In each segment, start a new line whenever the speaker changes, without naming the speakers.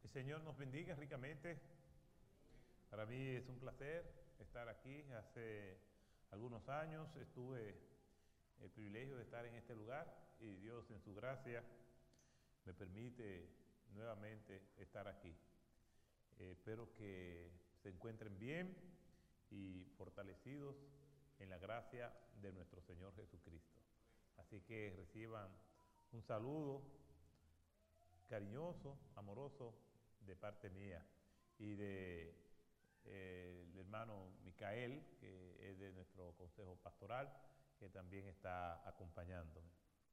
El Señor nos bendiga ricamente. Para mí es un placer estar aquí. Hace algunos años tuve el privilegio de estar en este lugar y Dios en su gracia me permite nuevamente estar aquí. Espero que se encuentren bien y fortalecidos en la gracia de nuestro Señor Jesucristo. Así que reciban un saludo cariñoso, amoroso de parte mía y de el hermano Micael, que es de nuestro consejo pastoral, que también está acompañándome.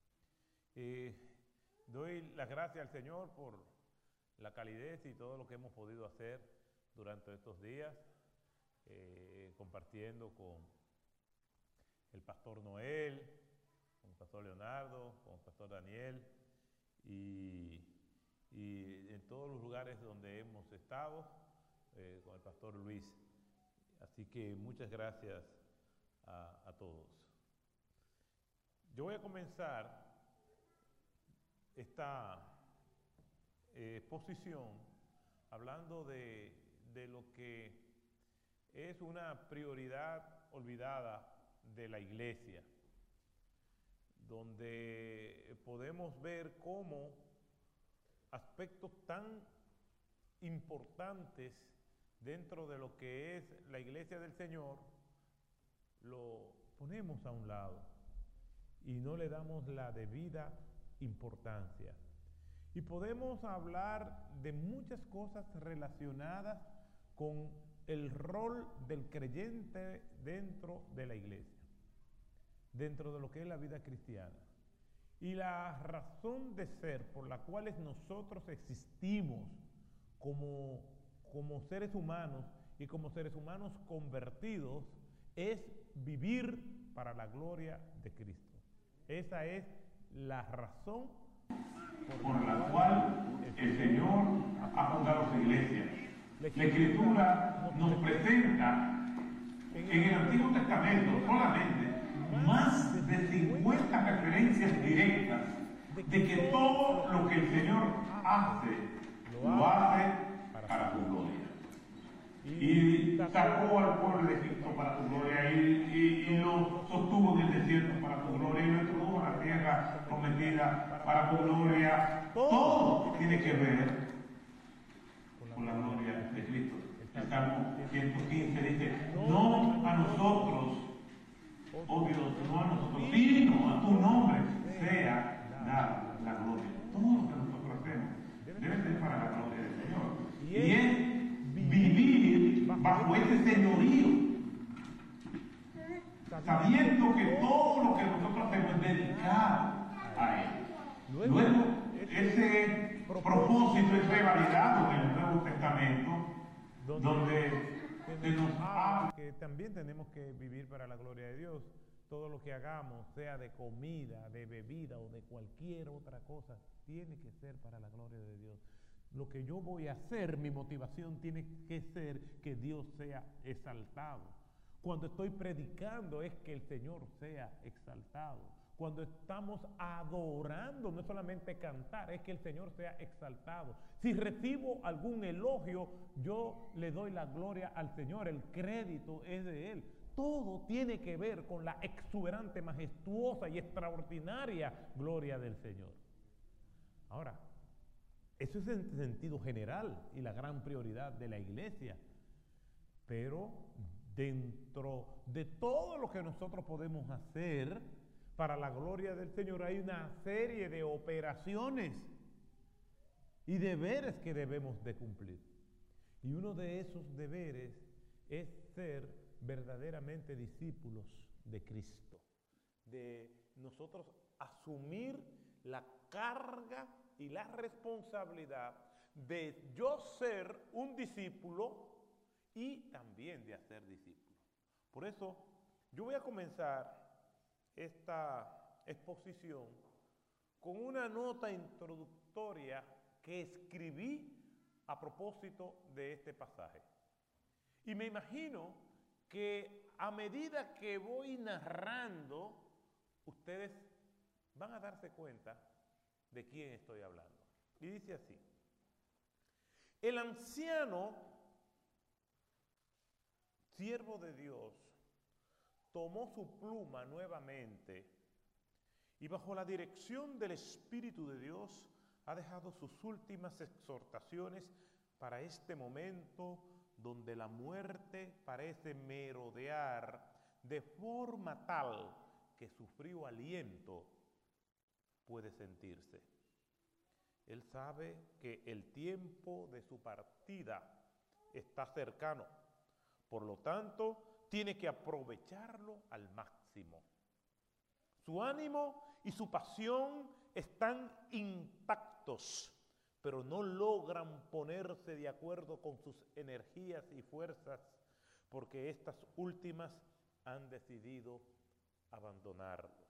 Doy las gracias al Señor por la calidez y todo lo que hemos podido hacer durante estos días, compartiendo con el pastor Noel, con el pastor Leonardo, con el pastor Daniel y en todos los lugares donde hemos estado, con el pastor Luis. Así que muchas gracias a todos. Yo voy a comenzar esta exposición hablando de lo que es una prioridad olvidada de la iglesia, donde podemos ver cómo aspectos tan importantes dentro de lo que es la iglesia del Señor lo ponemos a un lado y no le damos la debida importancia. Y podemos hablar de muchas cosas relacionadas con el rol del creyente dentro de la iglesia, dentro de lo que es la vida cristiana. Y la razón de ser por la cual nosotros existimos como seres humanos y como seres humanos convertidos es vivir para la gloria de Cristo. Esa es la razón
por la cual el Señor ha fundado su iglesia. La Escritura nos presenta en el Antiguo Testamento solamente más de 50 referencias directas de que todo lo que el Señor hace, lo hace para su gloria. Y sacó al pueblo de Egipto para su gloria y lo sostuvo en el desierto para su gloria y lo introdujo a la tierra prometida para su gloria. Todo tiene que ver con la gloria de Cristo. El Salmo 115 dice: no a nosotros, oh Dios, no a nosotros, sino a tu nombre sea dada la gloria. Todo lo que nosotros hacemos debe ser para la gloria del Señor. Y es vivir bajo ese señorío, sabiendo que todo lo que nosotros hacemos es dedicado a Él. Luego, ese propósito es revalidado en el Nuevo Testamento, donde se nos habla
que también tenemos que vivir para la gloria de Dios. Todo lo que hagamos, sea de comida, de bebida o de cualquier otra cosa, tiene que ser para la gloria de Dios. Lo que yo voy a hacer, mi motivación tiene que ser que Dios sea exaltado. Cuando estoy predicando es que el Señor sea exaltado. Cuando estamos adorando, no es solamente cantar, es que el Señor sea exaltado. Si recibo algún elogio, yo le doy la gloria al Señor, el crédito es de Él. Todo tiene que ver con la exuberante, majestuosa y extraordinaria gloria del Señor. Ahora, eso es en sentido general y la gran prioridad de la iglesia. Pero dentro de todo lo que nosotros podemos hacer para la gloria del Señor hay una serie de operaciones y deberes que debemos de cumplir. Y uno de esos deberes es ser verdaderamente discípulos de Cristo, de nosotros asumir la carga y la responsabilidad de yo ser un discípulo y también de hacer discípulos. Por eso yo voy a comenzar esta exposición con una nota introductoria que escribí a propósito de este pasaje. Y me imagino que a medida que voy narrando, ustedes van a darse cuenta de quién estoy hablando. Y dice así: El anciano, siervo de Dios, tomó su pluma nuevamente y bajo la dirección del Espíritu de Dios ha dejado sus últimas exhortaciones para este momento donde la muerte parece merodear de forma tal que su frío aliento puede sentirse. Él sabe que el tiempo de su partida está cercano, por lo tanto, tiene que aprovecharlo al máximo. Su ánimo y su pasión están intactos, pero no logran ponerse de acuerdo con sus energías y fuerzas, porque estas últimas han decidido abandonarlo.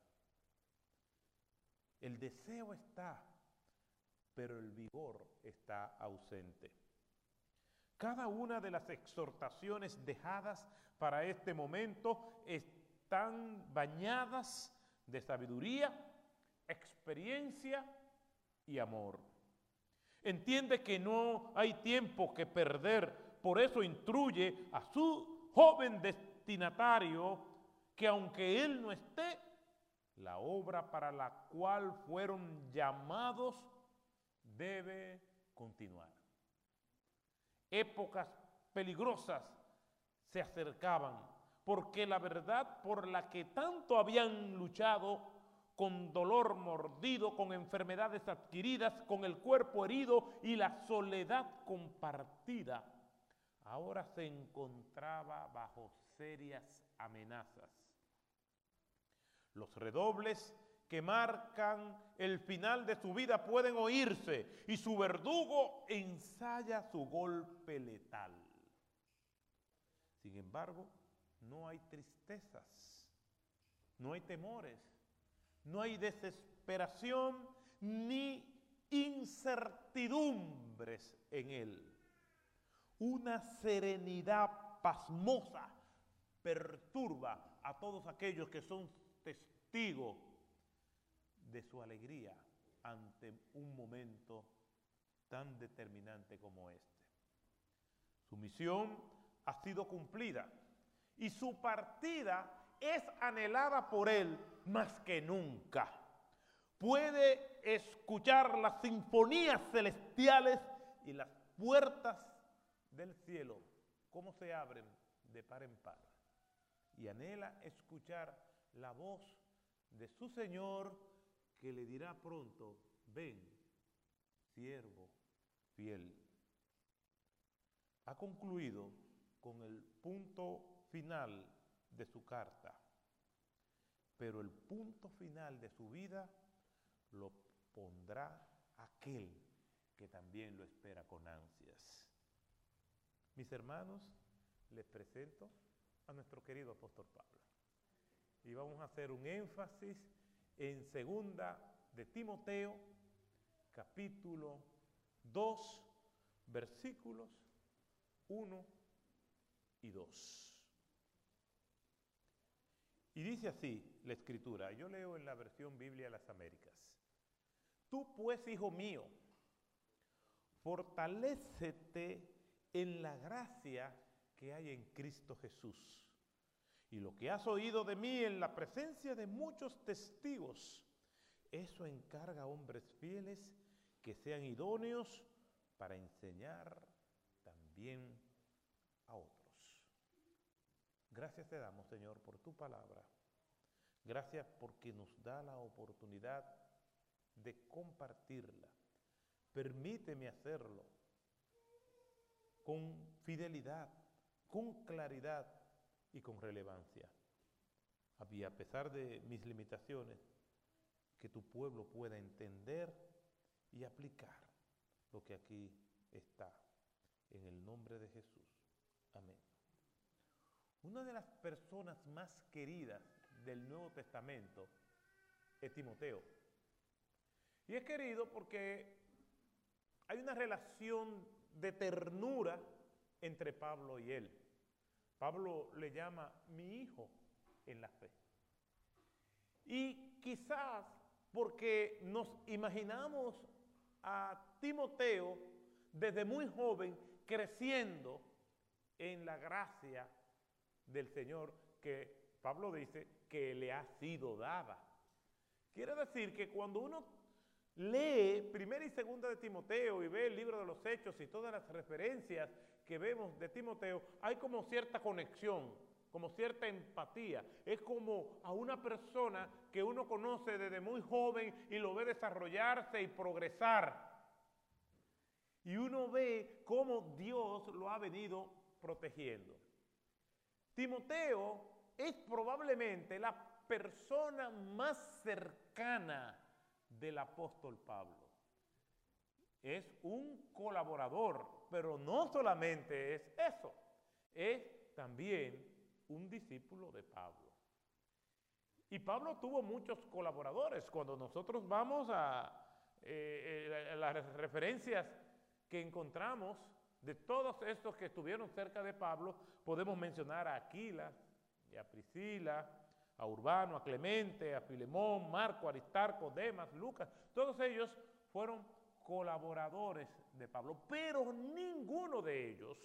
El deseo está, pero el vigor está ausente. Cada una de las exhortaciones dejadas para este momento están bañadas de sabiduría, experiencia y amor. Entiende que no hay tiempo que perder, por eso instruye a su joven destinatario que aunque él no esté, la obra para la cual fueron llamados debe continuar. Épocas peligrosas se acercaban, porque la verdad por la que tanto habían luchado, con dolor mordido, con enfermedades adquiridas, con el cuerpo herido y la soledad compartida, ahora se encontraba bajo serias amenazas. Los redobles que marcan el final de su vida pueden oírse y su verdugo ensaya su golpe letal. Sin embargo, no hay tristezas, no hay temores, no hay desesperación ni incertidumbres en él. Una serenidad pasmosa perturba a todos aquellos que son testigos de su alegría ante un momento tan determinante como este. Su misión ha sido cumplida y su partida es anhelada por él más que nunca. Puede escuchar las sinfonías celestiales y las puertas del cielo, cómo se abren de par en par. Y anhela escuchar la voz de su Señor que le dirá pronto: ven, siervo fiel. Ha concluido con el punto final de su carta, pero el punto final de su vida lo pondrá aquel que también lo espera con ansias. Mis hermanos, les presento a nuestro querido apóstol Pablo. Y vamos a hacer un énfasis en segunda de Timoteo, capítulo 2, versículos 1 y 2. Y dice así la Escritura, yo leo en la versión Biblia de las Américas. Tú pues, hijo mío, fortalécete en la gracia que hay en Cristo Jesús. Y lo que has oído de mí en la presencia de muchos testigos, eso encarga a hombres fieles que sean idóneos para enseñar también a otros. Gracias te damos, Señor, por tu palabra. Gracias porque nos da la oportunidad de compartirla. Permíteme hacerlo con fidelidad, con claridad y con relevancia. Y a pesar de mis limitaciones, que tu pueblo pueda entender y aplicar lo que aquí está. En el nombre de Jesús. Amén. Una de las personas más queridas del Nuevo Testamento es Timoteo. Y es querido porque hay una relación de ternura entre Pablo y él. Pablo le llama mi hijo en la fe. Y quizás porque nos imaginamos a Timoteo desde muy joven creciendo en la gracia del Señor que Pablo dice que le ha sido dada. Quiere decir que cuando uno lee Primera y Segunda de Timoteo y ve el libro de los Hechos y todas las referencias que vemos de Timoteo, hay como cierta conexión, como cierta empatía. Es como a una persona que uno conoce desde muy joven y lo ve desarrollarse y progresar. Y uno ve cómo Dios lo ha venido protegiendo. Timoteo es probablemente la persona más cercana del apóstol Pablo. Es un colaborador, pero no solamente es eso, es también un discípulo de Pablo. Y Pablo tuvo muchos colaboradores. Cuando nosotros vamos a las referencias que encontramos de todos estos que estuvieron cerca de Pablo, podemos mencionar a Aquila y a Priscila, a Urbano, a Clemente, a Filemón, Marco, Aristarco, Demas, Lucas. Todos ellos fueron colaboradores de Pablo, pero ninguno de ellos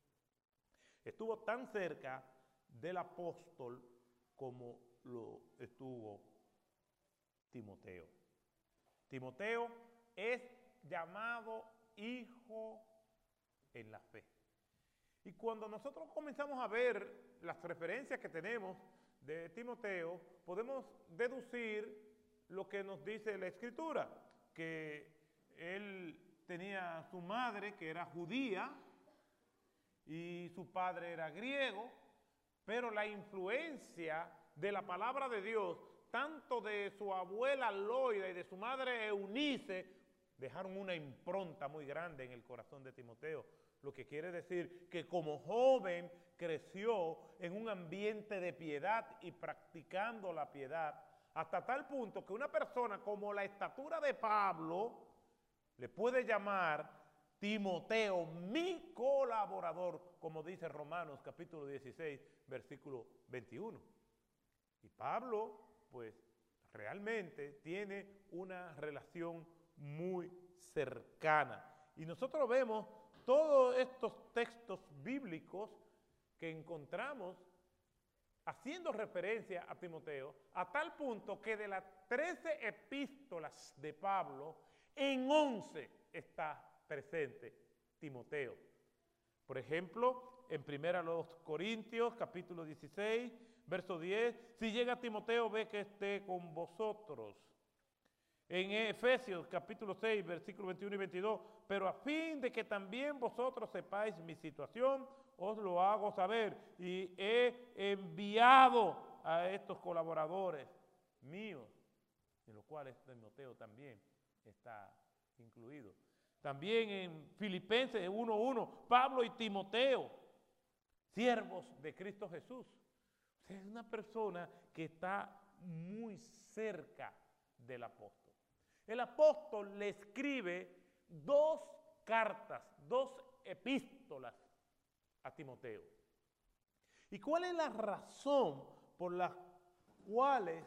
estuvo tan cerca del apóstol como lo estuvo Timoteo. Timoteo es llamado hijo en la fe. Y cuando nosotros comenzamos a ver las referencias que tenemos de Timoteo, podemos deducir lo que nos dice la Escritura, que él tenía su madre que era judía y su padre era griego, pero la influencia de la palabra de Dios, tanto de su abuela Loida y de su madre Eunice, dejaron una impronta muy grande en el corazón de Timoteo, lo que quiere decir que como joven creció en un ambiente de piedad y practicando la piedad, hasta tal punto que una persona como la estatura de Pablo le puede llamar Timoteo, mi colaborador, como dice Romanos capítulo 16, versículo 21. Y Pablo, pues, realmente tiene una relación muy cercana. Y nosotros vemos todos estos textos bíblicos que encontramos haciendo referencia a Timoteo, a tal punto que de las 13 epístolas de Pablo, en 11 está presente Timoteo. Por ejemplo, en 1 Corintios, capítulo 16, verso 10, si llega Timoteo, ve que esté con vosotros. En Efesios, capítulo 6, versículos 21 y 22, pero a fin de que también vosotros sepáis mi situación, os lo hago saber, y he enviado a estos colaboradores míos, en los cuales Timoteo también está incluido. También en Filipenses 1:1, Pablo y Timoteo, siervos de Cristo Jesús. O sea, es una persona que está muy cerca del apóstol. El apóstol le escribe 2 cartas, 2 epístolas a Timoteo. ¿Y cuál es la razón por la cual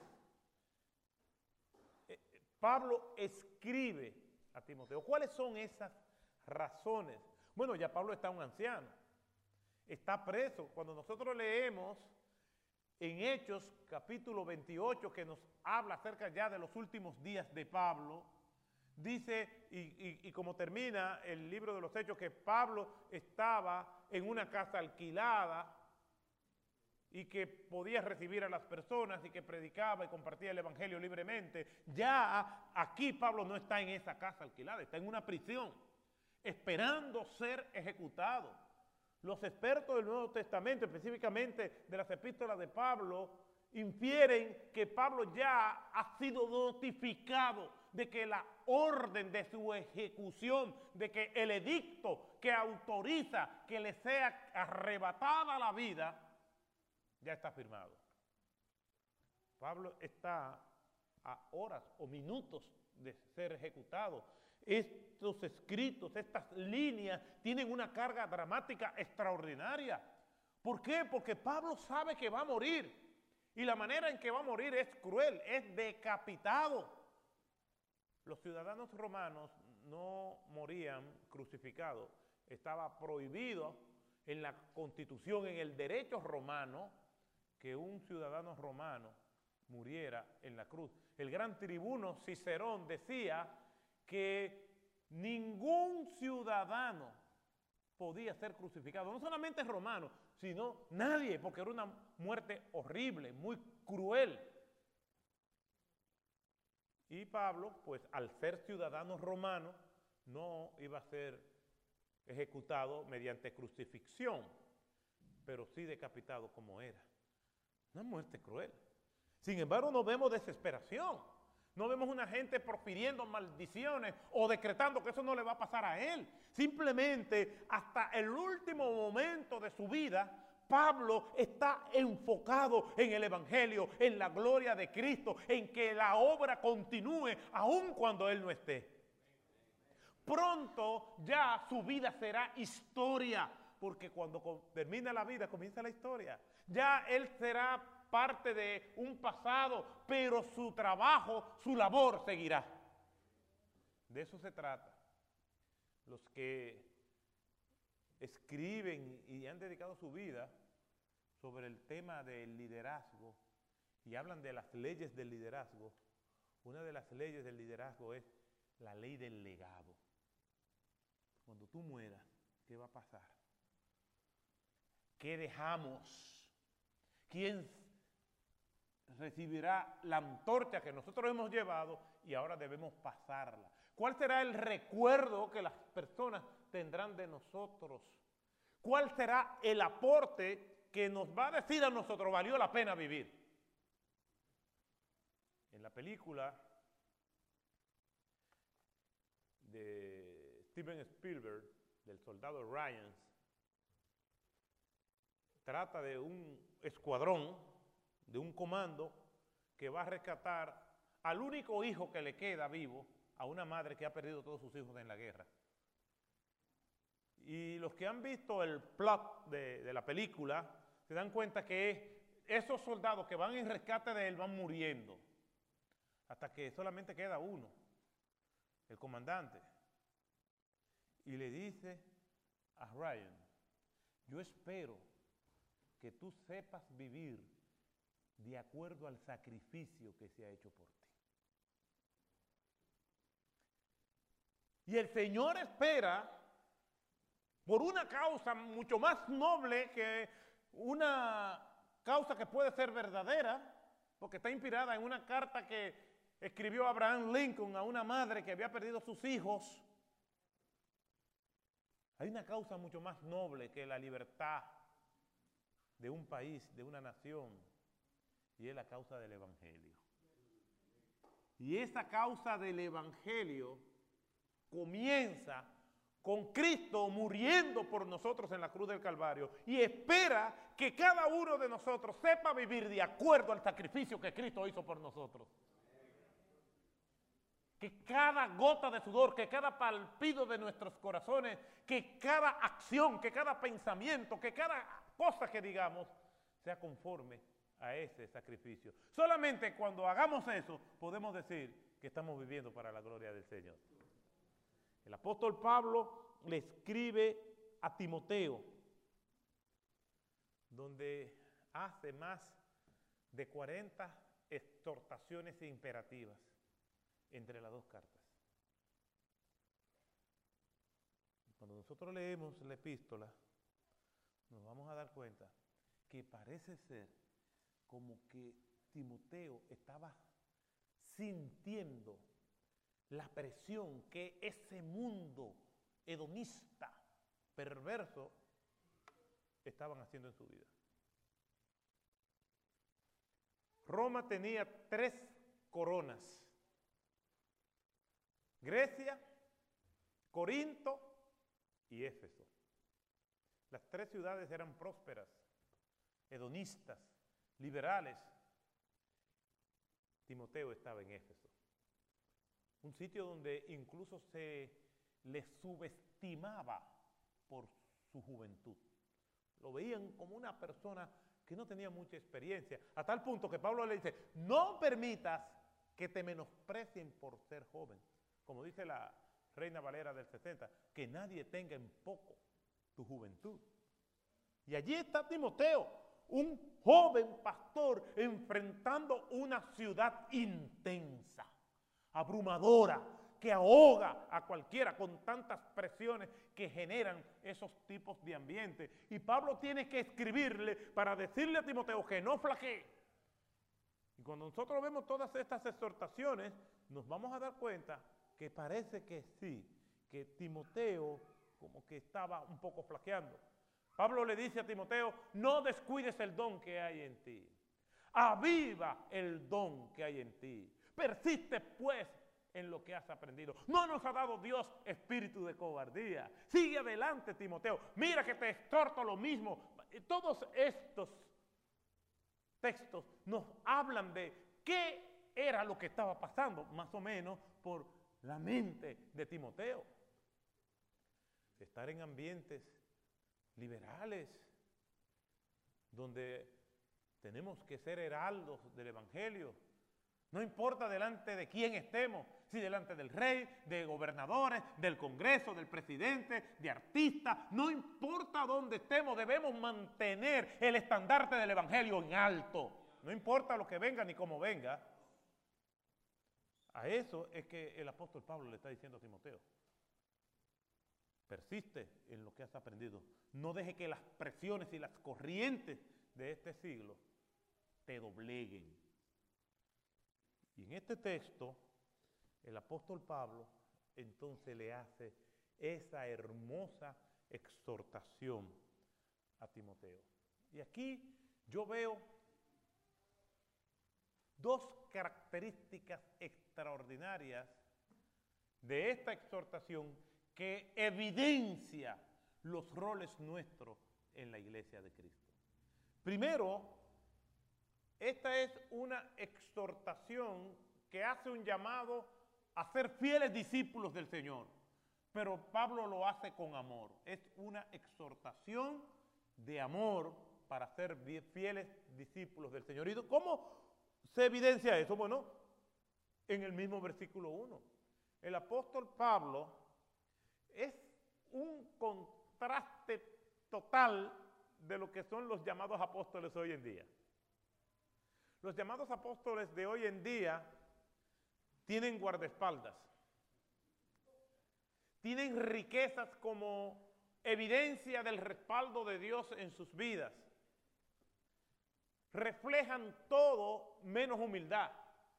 Pablo escribe a Timoteo? ¿Cuáles son esas razones? Bueno, ya Pablo está un anciano, está preso. Cuando nosotros leemos en Hechos capítulo 28, que nos habla acerca ya de los últimos días de Pablo, dice, y como termina el libro de los Hechos, que Pablo estaba en una casa alquilada y que podía recibir a las personas y que predicaba y compartía el evangelio libremente. Ya aquí Pablo no está en esa casa alquilada, está en una prisión, esperando ser ejecutado. Los expertos del Nuevo Testamento, específicamente de las epístolas de Pablo, infieren que Pablo ya ha sido notificado de que la orden de su ejecución, de que el edicto que autoriza que le sea arrebatada la vida, ya está firmado. Pablo está a horas o minutos de ser ejecutado. Estos escritos, estas líneas tienen una carga dramática extraordinaria. ¿Por qué? Porque Pablo sabe que va a morir. Y la manera en que va a morir es cruel, es decapitado. Los ciudadanos romanos no morían crucificados. Estaba prohibido en la Constitución, en el derecho romano, que un ciudadano romano muriera en la cruz. El gran tribuno Cicerón decía que ningún ciudadano podía ser crucificado, no solamente romano, sino nadie, porque era una muerte horrible, muy cruel. Y Pablo, pues al ser ciudadano romano, no iba a ser ejecutado mediante crucifixión, pero sí decapitado como era. Una muerte cruel. Sin embargo, no vemos desesperación. No vemos una gente profiriendo maldiciones o decretando que eso no le va a pasar a él. Simplemente, hasta el último momento de su vida, Pablo está enfocado en el Evangelio, en la gloria de Cristo, en que la obra continúe aun cuando él no esté. Pronto ya su vida será historia, porque cuando termina la vida comienza la historia. Ya él será parte de un pasado, pero su trabajo, su labor seguirá. De eso se trata. Los que escriben y han dedicado su vida sobre el tema del liderazgo y hablan de las leyes del liderazgo, una de las leyes del liderazgo es la ley del legado. Cuando tú mueras, ¿qué va a pasar? ¿Qué dejamos? ¿Quién recibirá la antorcha que nosotros hemos llevado y ahora debemos pasarla? ¿Cuál será el recuerdo que las personas tendrán de nosotros? ¿Cuál será el aporte que nos va a decir a nosotros valió la pena vivir? En la película de Steven Spielberg, del soldado Ryan, trata de un escuadrón, de un comando que va a rescatar al único hijo que le queda vivo a una madre que ha perdido todos sus hijos en la guerra. Y los que han visto el plot de la película se dan cuenta que esos soldados que van en rescate de él van muriendo hasta que solamente queda uno, el comandante. Y le dice a Ryan: yo espero que tú sepas vivir de acuerdo al sacrificio que se ha hecho por ti. Y el Señor espera, por una causa mucho más noble que una causa que puede ser verdadera, porque está inspirada en una carta que escribió Abraham Lincoln a una madre que había perdido sus hijos. Hay una causa mucho más noble que la libertad de un país, de una nación, y es la causa del Evangelio. Y esa causa del Evangelio comienza con Cristo muriendo por nosotros en la cruz del Calvario y espera que cada uno de nosotros sepa vivir de acuerdo al sacrificio que Cristo hizo por nosotros. Que cada gota de sudor, que cada palpido de nuestros corazones, que cada acción, que cada pensamiento, que cada cosa que digamos sea conforme a ese sacrificio. Solamente cuando hagamos eso podemos decir que estamos viviendo para la gloria del Señor. El apóstol Pablo le escribe a Timoteo, donde hace más de 40 exhortaciones imperativas entre las dos cartas. Cuando nosotros leemos la epístola, nos vamos a dar cuenta que parece ser como que Timoteo estaba sintiendo la presión que ese mundo hedonista, perverso, estaban haciendo en su vida. Roma tenía 3 coronas: Grecia, Corinto y Éfeso. Las 3 ciudades eran prósperas, hedonistas, liberales. Timoteo estaba en Éfeso, un sitio donde incluso se le subestimaba por su juventud. Lo veían como una persona que no tenía mucha experiencia, a tal punto que Pablo le dice: no permitas que te menosprecien por ser joven. Como dice la Reina Valera del 60, que nadie tenga en poco tu juventud. Y allí está Timoteo, un joven pastor enfrentando una ciudad intensa, abrumadora, que ahoga a cualquiera con tantas presiones que generan esos tipos de ambientes. Y Pablo tiene que escribirle para decirle a Timoteo que no flaquee. Y cuando nosotros vemos todas estas exhortaciones, nos vamos a dar cuenta que parece que sí, que Timoteo como que estaba un poco flaqueando. Pablo le dice a Timoteo, no descuides el don que hay en ti. Aviva el don que hay en ti. Persiste pues en lo que has aprendido. No nos ha dado Dios espíritu de cobardía. Sigue adelante, Timoteo. Mira que te exhorto lo mismo. Todos estos textos nos hablan de qué era lo que estaba pasando, más o menos, por la mente de Timoteo. Estar en ambientes liberales, donde tenemos que ser heraldos del Evangelio. No importa delante de quién estemos, si delante del rey, de gobernadores, del Congreso, del presidente, de artistas, no importa dónde estemos, debemos mantener el estandarte del Evangelio en alto. No importa lo que venga ni cómo venga. A eso es que el apóstol Pablo le está diciendo a Timoteo. Persiste en lo que has aprendido. No deje que las presiones y las corrientes de este siglo te dobleguen. Y en este texto, el apóstol Pablo entonces le hace esa hermosa exhortación a Timoteo. Y aquí yo veo dos características extraordinarias de esta exhortación que evidencia los roles nuestros en la iglesia de Cristo. Primero, esta es una exhortación que hace un llamado a ser fieles discípulos del Señor, pero Pablo lo hace con amor. Es una exhortación de amor para ser fieles discípulos del Señor. ¿Y cómo se evidencia eso? Bueno, en el mismo versículo 1. El apóstol Pablo es un contraste total de lo que son los llamados apóstoles hoy en día. Los llamados apóstoles de hoy en día tienen guardaespaldas, tienen riquezas como evidencia del respaldo de Dios en sus vidas, reflejan todo menos humildad,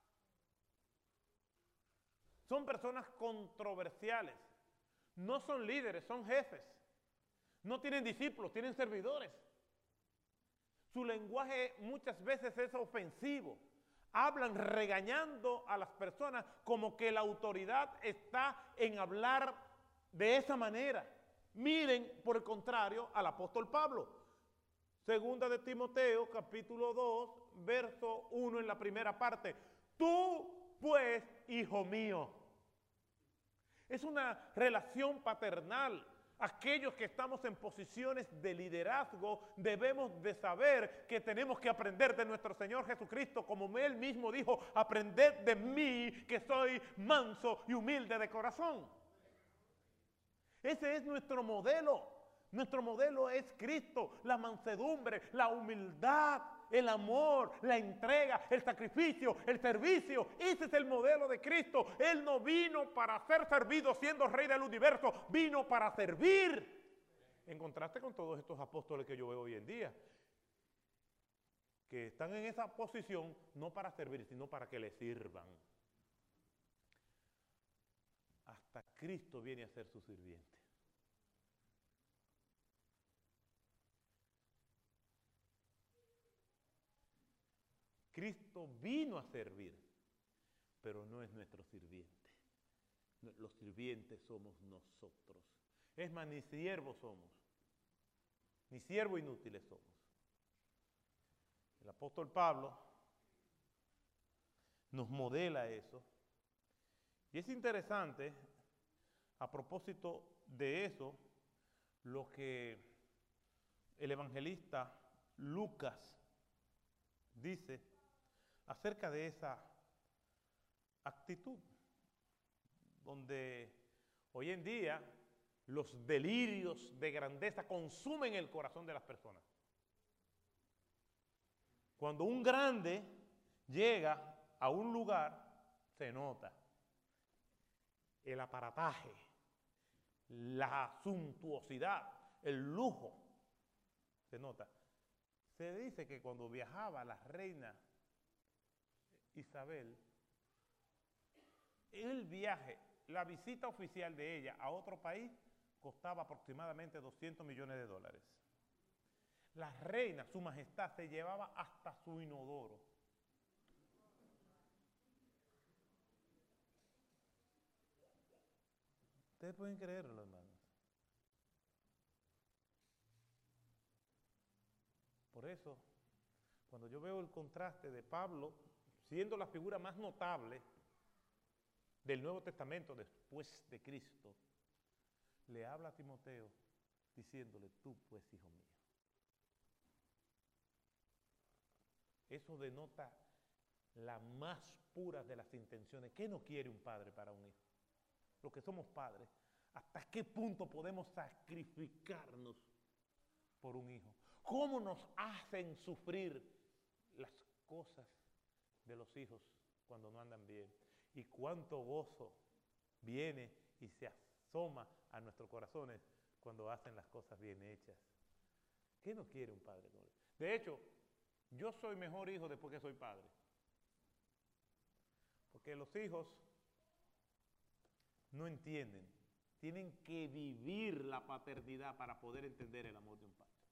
son personas controversiales, no son líderes, son jefes, no tienen discípulos, tienen servidores. Su lenguaje muchas veces es ofensivo. Hablan regañando a las personas como que la autoridad está en hablar de esa manera. Miren, por el contrario, al apóstol Pablo. Segunda de Timoteo, capítulo 2, verso 1 en la primera parte. Tú, pues, hijo mío. Es una relación paternal. Aquellos que estamos en posiciones de liderazgo debemos de saber que tenemos que aprender de nuestro Señor Jesucristo, como Él mismo dijo, aprended de mí que soy manso y humilde de corazón. Ese es nuestro modelo. Nuestro modelo es Cristo, la mansedumbre, la humildad, el amor, la entrega, el sacrificio, el servicio. Ese es el modelo de Cristo. Él no vino para ser servido siendo rey del universo, vino para servir. En contraste con todos estos apóstoles que yo veo hoy en día, que están en esa posición no para servir, sino para que le sirvan. Hasta Cristo viene a ser su sirviente. Cristo vino a servir, pero no es nuestro sirviente. Los sirvientes somos nosotros. Es más, ni siervos somos, ni siervos inútiles somos. El apóstol Pablo nos modela eso. Y es interesante, a propósito de eso, lo que el evangelista Lucas dice acerca de esa actitud, donde Hoy en día, los delirios de grandeza consumen el corazón de las personas. Cuando un grande llega a un lugar, se nota el aparataje, la suntuosidad, el lujo, se nota. Se dice que cuando viajaba la reina Isabel, el viaje, la visita oficial de ella a otro país costaba aproximadamente 200 millones de dólares. La reina, su majestad, se llevaba hasta su inodoro. Ustedes pueden creerlo, hermanos. Por eso, cuando yo veo el contraste de Pablo, siendo la figura más notable del Nuevo Testamento después de Cristo, le habla a Timoteo diciéndole, tú pues, hijo mío. Eso denota la más pura de las intenciones. ¿Qué no quiere un padre para un hijo? Los que somos padres, ¿hasta qué punto podemos sacrificarnos por un hijo? ¿Cómo nos hacen sufrir las cosas de los hijos cuando no andan bien? Y cuánto gozo viene y se asoma a nuestros corazones cuando hacen las cosas bien hechas. ¿Qué no quiere un padre? De hecho, yo soy mejor hijo después que soy padre. Porque los hijos no entienden. Tienen que vivir la paternidad para poder entender el amor de un padre.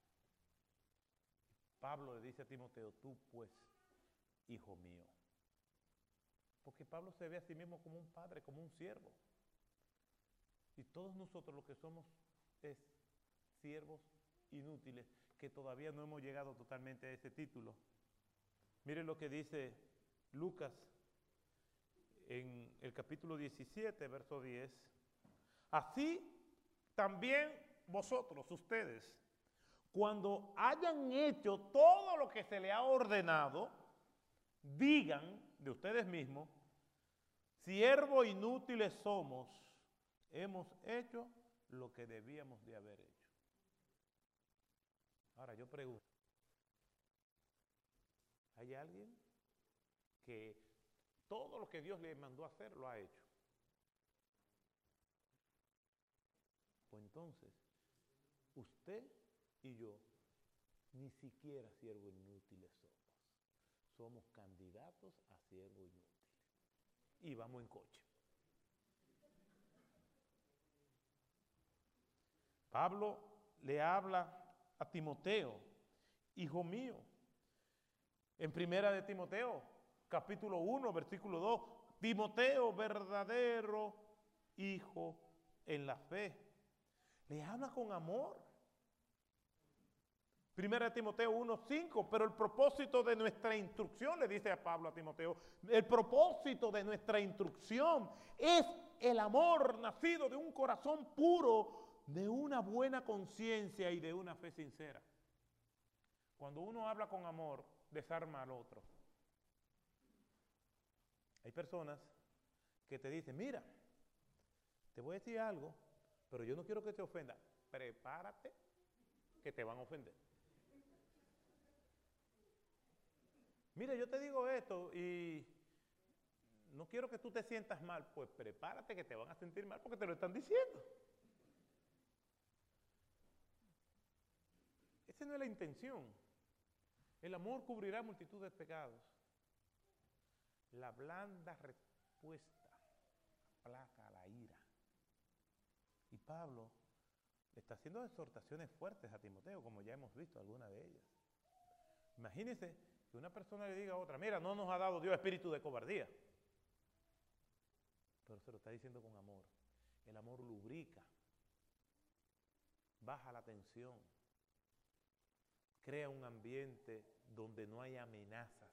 Pablo le dice a Timoteo, tú pues, hijo mío. Porque Pablo se ve a sí mismo como un padre, como un siervo. Y todos nosotros lo que somos es siervos inútiles, que todavía no hemos llegado totalmente a ese título. Miren lo que dice Lucas en el capítulo 17, verso 10. Así también vosotros, ustedes, cuando hayan hecho todo lo que se le ha ordenado, digan de ustedes mismos, siervos inútiles somos, hemos hecho lo que debíamos de haber hecho. Ahora yo pregunto, ¿hay alguien que todo lo que Dios le mandó a hacer lo ha hecho? Pues entonces, usted y yo ni siquiera siervos inútiles somos. Somos candidatos a siervos inútiles. Y vamos en coche. Pablo le habla a Timoteo, hijo mío. En primera de Timoteo, capítulo 1, versículo 2, Timoteo, verdadero hijo en la fe. Le habla con amor. Primera de Timoteo 1:5, pero el propósito de nuestra instrucción, le dice a Pablo a Timoteo, el propósito de nuestra instrucción es el amor nacido de un corazón puro, de una buena conciencia y de una fe sincera. Cuando uno habla con amor, desarma al otro. Hay personas que te dicen, mira, te voy a decir algo, pero yo no quiero que te ofenda. Prepárate que te van a ofender. Mira, yo te digo esto y no quiero que tú te sientas mal. Pues prepárate que te van a sentir mal porque te lo están diciendo. Esa no es la intención. El amor cubrirá multitud de pecados. La blanda respuesta aplaca la ira. Y Pablo le está haciendo exhortaciones fuertes a Timoteo, como ya hemos visto algunas de ellas. Imagínense que una persona le diga a otra, mira, no nos ha dado Dios espíritu de cobardía. Pero se lo está diciendo con amor. El amor lubrica, baja la tensión, crea un ambiente donde no hay amenazas.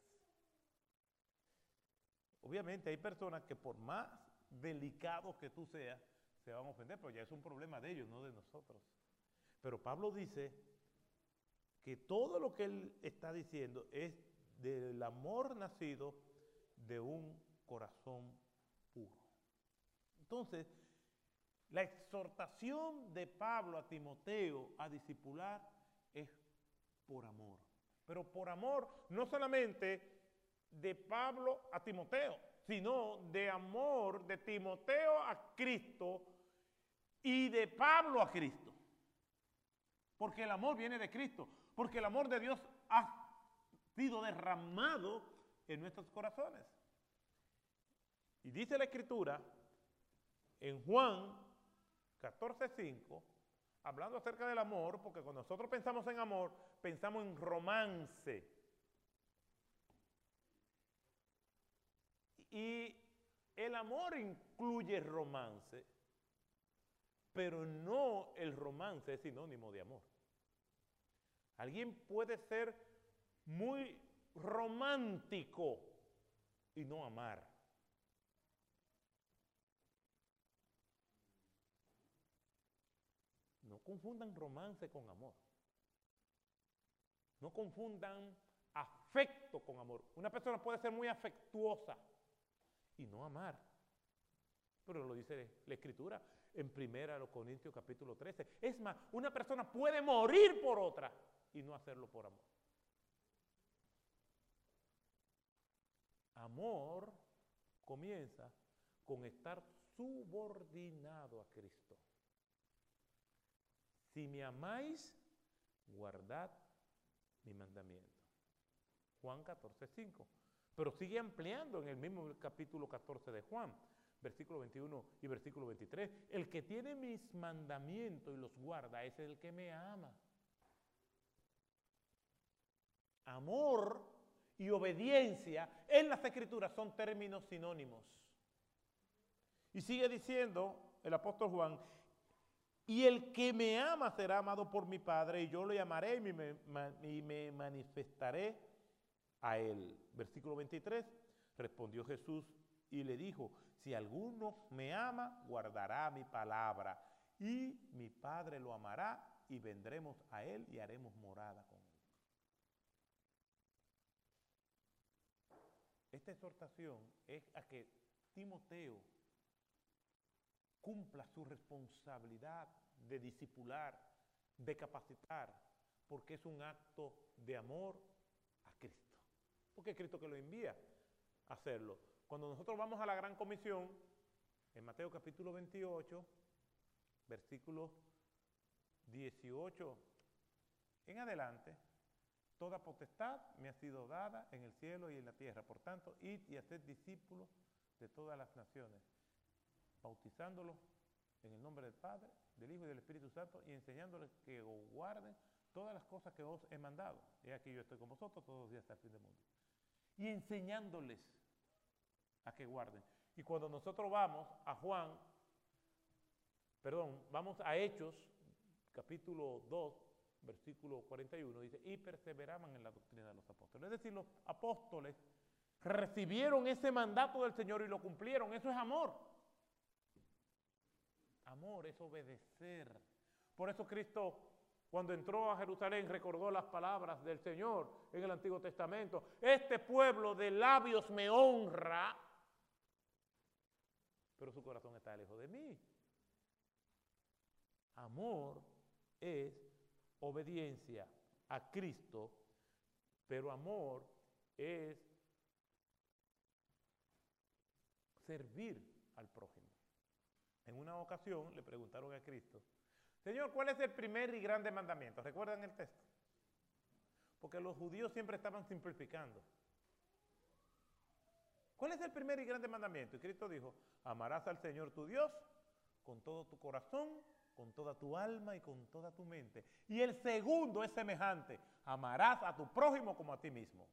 Obviamente hay personas que por más delicados que tú seas, se van a ofender, pero ya es un problema de ellos, no de nosotros. Pero Pablo dice que todo lo que él está diciendo es del amor nacido de un corazón puro. Entonces, La exhortación de Pablo a Timoteo a discipular es por amor. Pero por amor no solamente de Pablo a Timoteo, sino de amor de Timoteo a Cristo y de Pablo a Cristo. Porque el amor viene de Cristo, porque el amor de Dios ha sido derramado en nuestros corazones. Y dice la Escritura en Juan 14:5, hablando acerca del amor, porque cuando nosotros pensamos en amor, pensamos en romance. Y el amor incluye romance, pero no el romance es sinónimo de amor. Alguien puede ser muy romántico y no amar. No confundan romance con amor. No confundan afecto con amor. Una persona puede ser muy afectuosa y no amar. Pero lo dice la Escritura en 1 Corintios capítulo 13. Es más, una persona puede morir por otra y no hacerlo por amor. Amor comienza con estar subordinado a Cristo. Si me amáis, guardad mi mandamiento. Juan 14:5. Pero sigue ampliando en el mismo capítulo 14 de Juan, versículo 21 y versículo 23. El que tiene mis mandamientos y los guarda, ese es el que me ama. Amor y obediencia en las Escrituras son términos sinónimos. Y sigue diciendo el apóstol Juan, y el que me ama será amado por mi Padre, y yo lo llamaré y me manifestaré a él. Versículo 23, respondió Jesús y le dijo, si alguno me ama, guardará mi palabra, y mi Padre lo amará, y vendremos a él y haremos morada con él. Esta exhortación es a que Timoteo cumpla su responsabilidad de discipular, de capacitar, porque es un acto de amor a Cristo. Porque es Cristo que lo envía a hacerlo. Cuando nosotros vamos a la Gran Comisión, en Mateo capítulo 28, versículo 18 en adelante, toda potestad me ha sido dada en el cielo y en la tierra. Por tanto, id y haced discípulos de todas las naciones, bautizándolos en el nombre del Padre, del Hijo y del Espíritu Santo, y enseñándoles que os guarden todas las cosas que os he mandado. He aquí yo estoy con vosotros todos los días hasta el fin del mundo. Y enseñándoles a que guarden. Y cuando nosotros vamos a vamos a Hechos, capítulo 2, versículo 41, dice, y perseveraban en la doctrina de los apóstoles. Es decir, los apóstoles recibieron ese mandato del Señor y lo cumplieron. Eso es amor. Amor es obedecer. Por eso Cristo, cuando entró a Jerusalén, recordó las palabras del Señor en el Antiguo Testamento. Este pueblo de labios me honra, pero su corazón está lejos de mí. Amor es obediencia a Cristo, pero amor es servir al prójimo. En una ocasión le preguntaron a Cristo, Señor, ¿cuál es el primer y grande mandamiento? ¿Recuerdan el texto? Porque los judíos siempre estaban simplificando. ¿Cuál es el primer y grande mandamiento? Y Cristo dijo, amarás al Señor tu Dios con todo tu corazón, con toda tu alma y con toda tu mente. Y el segundo es semejante, amarás a tu prójimo como a ti mismo.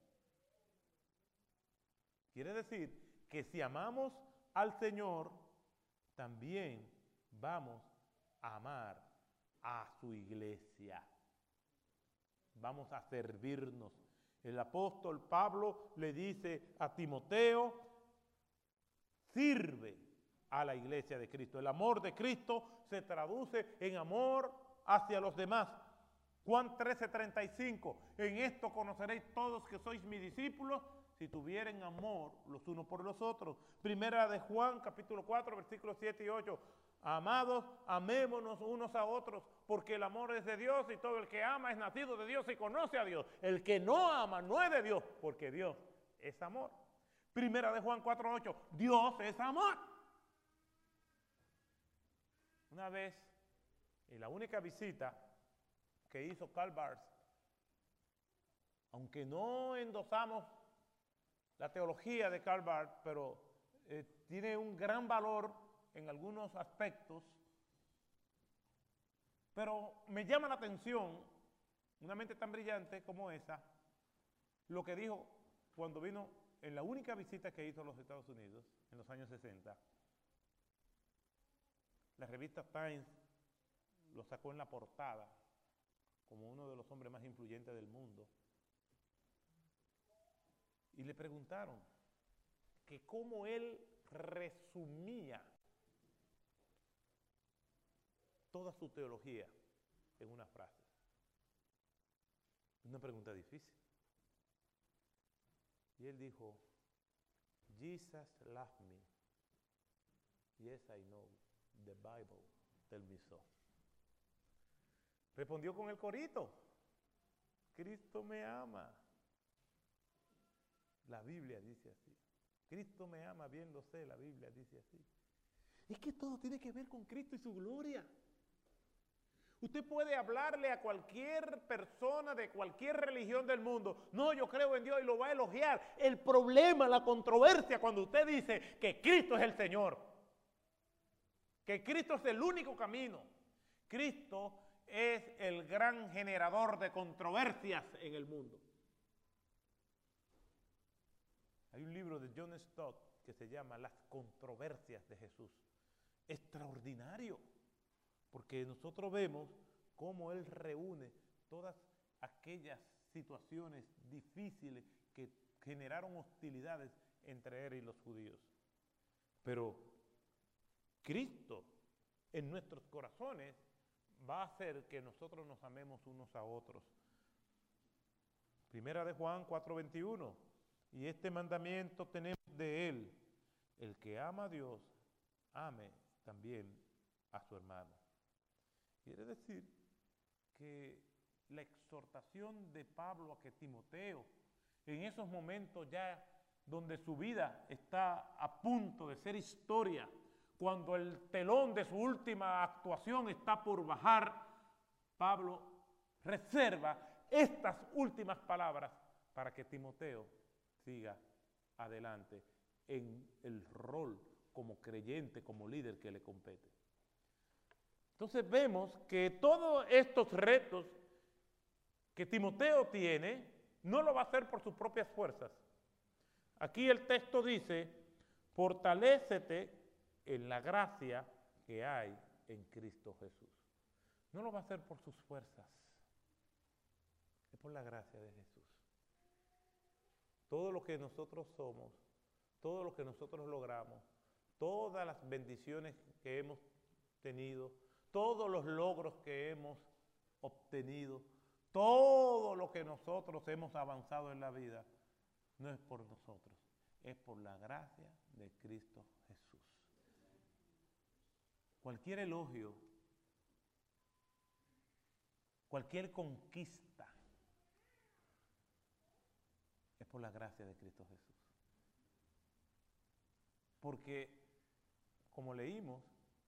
Quiere decir que si amamos al Señor, también vamos a amar a su iglesia. Vamos a servirnos. El apóstol Pablo le dice a Timoteo, sirve a la iglesia de Cristo. El amor de Cristo se traduce en amor hacia los demás. Juan 13:35, en esto conoceréis todos que sois mis discípulos, si tuvieren amor los unos por los otros. Primera de Juan, capítulo 4, versículos 7 y 8. Amados, amémonos unos a otros, porque el amor es de Dios y todo el que ama es nacido de Dios y conoce a Dios. El que no ama no es de Dios, porque Dios es amor. Primera de Juan 4:8, Dios es amor. Una vez, en la única visita que hizo Karl Barth, aunque no endosamos la teología de Karl Barth, pero tiene un gran valor en algunos aspectos, pero me llama la atención, una mente tan brillante como esa, lo que dijo cuando vino en la única visita que hizo a los Estados Unidos, en los años 60. La revista Times lo sacó en la portada como uno de los hombres más influyentes del mundo. Y le preguntaron que cómo él resumía toda su teología en una frase. Una pregunta difícil. Y él dijo, Jesus loved me. Yes, I know. The Bible tells me so. Respondió con el corito. Cristo me ama. La Biblia dice así. Cristo me ama, bien lo sé, la Biblia dice así. Es que todo tiene que ver con Cristo y su gloria. Usted puede hablarle a cualquier persona de cualquier religión del mundo. No, yo creo en Dios y lo va a elogiar. El problema, la controversia, cuando usted dice que Cristo es el Señor, que Cristo es el único camino. Cristo es el gran generador de controversias en el mundo. Hay un libro de John Stott que se llama Las controversias de Jesús. Extraordinario, porque nosotros vemos cómo Él reúne todas aquellas situaciones difíciles que generaron hostilidades entre Él y los judíos. Pero Cristo en nuestros corazones va a hacer que nosotros nos amemos unos a otros. Primera de Juan 4:21. Y este mandamiento tenemos de Él: el que ama a Dios, ame también a su hermano. Quiere decir que la exhortación de Pablo a que Timoteo, en esos momentos ya donde su vida está a punto de ser historia, cuando el telón de su última actuación está por bajar, Pablo reserva estas últimas palabras para que Timoteo siga adelante en el rol como creyente, como líder que le compete. Entonces vemos que todos estos retos que Timoteo tiene, no lo va a hacer por sus propias fuerzas. Aquí el texto dice, fortalécete en la gracia que hay en Cristo Jesús. No lo va a hacer por sus fuerzas, es por la gracia de Jesús. Todo lo que nosotros somos, todo lo que nosotros logramos, todas las bendiciones que hemos tenido, todos los logros que hemos obtenido, todo lo que nosotros hemos avanzado en la vida, no es por nosotros, es por la gracia de Cristo Jesús. Cualquier elogio, cualquier conquista, es por la gracia de Cristo Jesús. Porque, como leímos,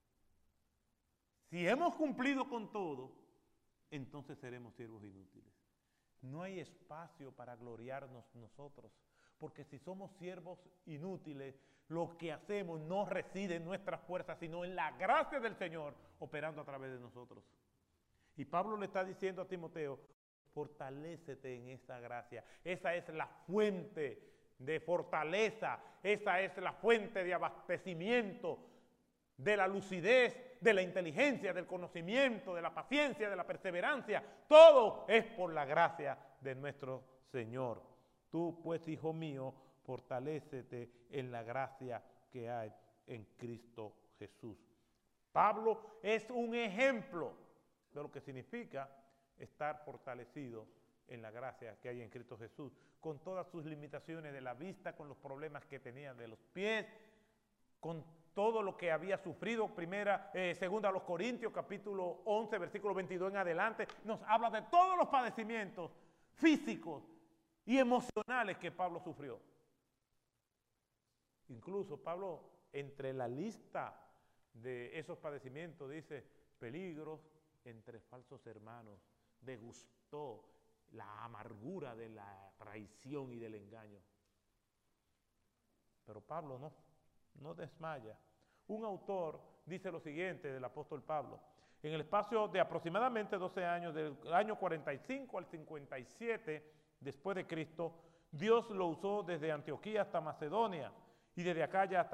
si hemos cumplido con todo, entonces seremos siervos inútiles. No hay espacio para gloriarnos nosotros, porque si somos siervos inútiles, lo que hacemos no reside en nuestras fuerzas, sino en la gracia del Señor operando a través de nosotros. Y Pablo le está diciendo a Timoteo, fortalécete en esa gracia. Esa es la fuente de fortaleza, esa es la fuente de abastecimiento, de la lucidez, de la inteligencia, del conocimiento, de la paciencia, de la perseverancia. Todo es por la gracia de nuestro Señor. Tú, pues, hijo mío, fortalécete en la gracia que hay en Cristo Jesús. Pablo es un ejemplo de lo que significa estar fortalecido en la gracia que hay en Cristo Jesús, con todas sus limitaciones de la vista, con los problemas que tenía de los pies, con todo lo que había sufrido. Segunda a los Corintios, capítulo 11, versículo 22 en adelante, nos habla de todos los padecimientos físicos y emocionales que Pablo sufrió. Incluso Pablo, entre la lista de esos padecimientos, dice peligros entre falsos hermanos, degustó la amargura de la traición y del engaño. Pero Pablo no desmaya. Un autor dice lo siguiente del apóstol Pablo: en el espacio de aproximadamente 12 años, del año 45 al 57 después de Cristo, Dios lo usó desde Antioquía hasta Macedonia, y desde Acaya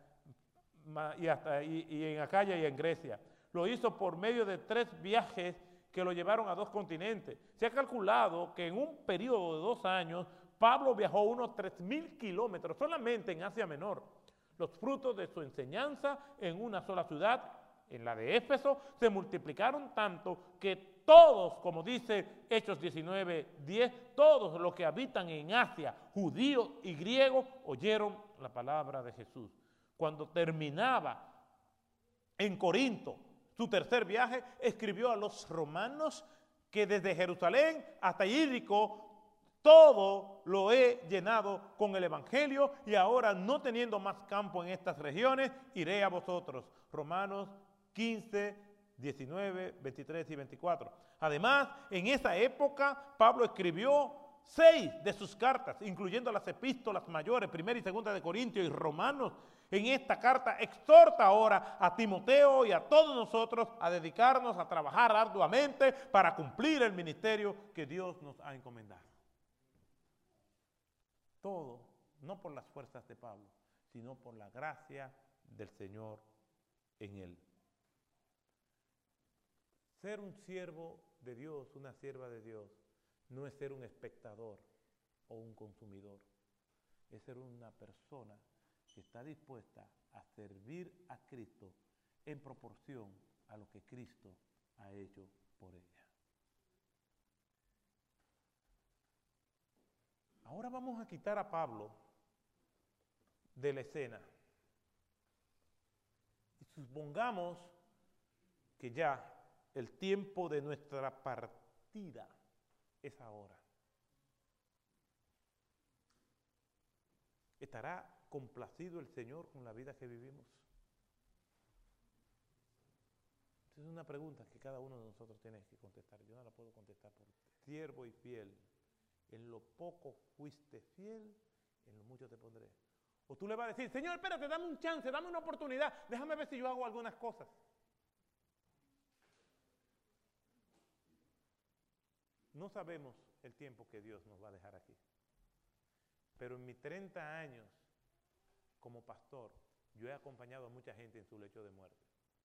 en Acaya y en Grecia. Lo hizo por medio de 3 viajes que lo llevaron a 2 continentes. Se ha calculado que en un periodo de 2 años, Pablo viajó unos 3.000 kilómetros solamente en Asia Menor. Los frutos de su enseñanza en una sola ciudad, en la de Éfeso, se multiplicaron tanto que todos, como dice Hechos 19:10, todos los que habitan en Asia, judíos y griegos, oyeron la palabra de Jesús. Cuando terminaba en Corinto su tercer viaje, escribió a los romanos que desde Jerusalén hasta Ilírico todo lo he llenado con el evangelio, y ahora, no teniendo más campo en estas regiones, iré a vosotros. Romanos 15, 19, 23 y 24. Además, en esa época, Pablo escribió 6 de sus cartas, incluyendo las epístolas mayores, 1 y 2 de Corintios y Romanos. En esta carta exhorta ahora a Timoteo y a todos nosotros a dedicarnos a trabajar arduamente para cumplir el ministerio que Dios nos ha encomendado. Todo, no por las fuerzas de Pablo, sino por la gracia del Señor en él. Ser un siervo de Dios, una sierva de Dios, no es ser un espectador o un consumidor. Es ser una persona que está dispuesta a servir a Cristo en proporción a lo que Cristo ha hecho por ella. Ahora vamos a quitar a Pablo de la escena. Y supongamos que ya el tiempo de nuestra partida es ahora. ¿Estará complacido el Señor con la vida que vivimos? Esa es una pregunta que cada uno de nosotros tiene que contestar. Yo no la puedo contestar por usted. Siervo y fiel. En lo poco fuiste fiel, en lo mucho te pondré. O tú le vas a decir: Señor, espérate, dame un chance, dame una oportunidad, déjame ver si yo hago algunas cosas. No sabemos el tiempo que Dios nos va a dejar aquí. Pero en mis 30 años como pastor, yo he acompañado a mucha gente en su lecho de muerte.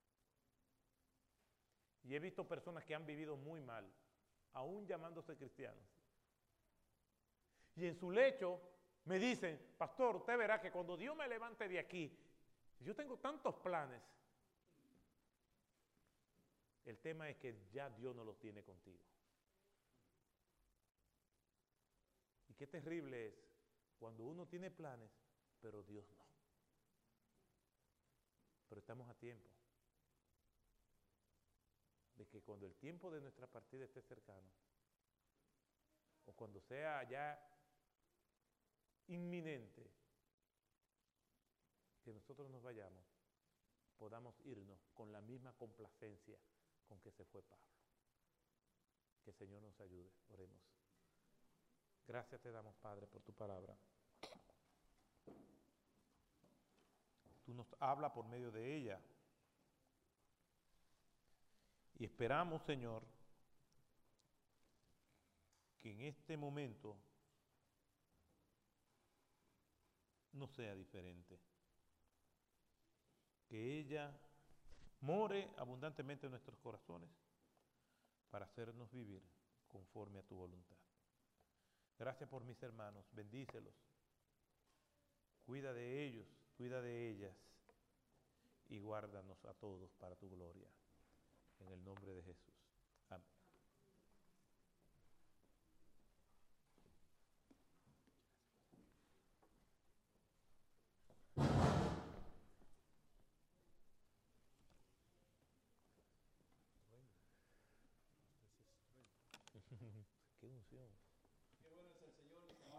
Y he visto personas que han vivido muy mal, aún llamándose cristianos. Y en su lecho me dicen: pastor, usted verá que cuando Dios me levante de aquí, yo tengo tantos planes. El tema es que ya Dios no los tiene contigo. Y qué terrible es cuando uno tiene planes, pero Dios no. Pero estamos a tiempo de que cuando el tiempo de nuestra partida esté cercano, o cuando sea ya inminente, que nosotros nos vayamos, podamos irnos con la misma complacencia con que se fue Pablo. Que el Señor nos ayude. Oremos. Gracias te damos, Padre, por tu palabra. Tú nos hablas por medio de ella. Y esperamos, Señor, que en este momento no sea diferente. Que ella more abundantemente en nuestros corazones para hacernos vivir conforme a tu voluntad. Gracias por mis hermanos, bendícelos. Cuida de ellos, cuida de ellas y guárdanos a todos para tu gloria. En el nombre de Jesús. Amén.